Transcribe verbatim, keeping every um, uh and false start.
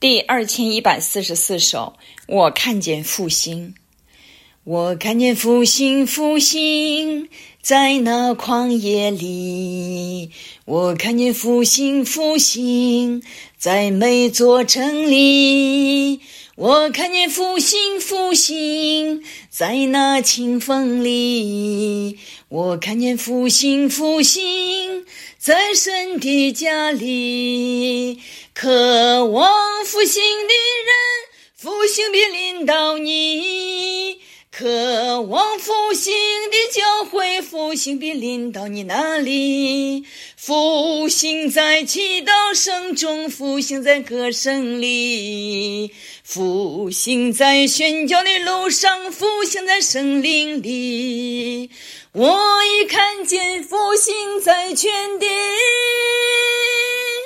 第二千一百四十四首，我看见复兴。我看见复兴，复兴在那旷野里，我看见复兴，复兴在每座城里，我看见复兴，复兴在那清风里，我看见复兴，复兴在神的家里。渴望复兴的人，复兴必临到你，渴望复兴的教会，复兴必临到你那里。复兴在祈祷声中，复兴在歌声里，复兴在宣教的路上，复兴在圣灵里。我已看见复兴在全地。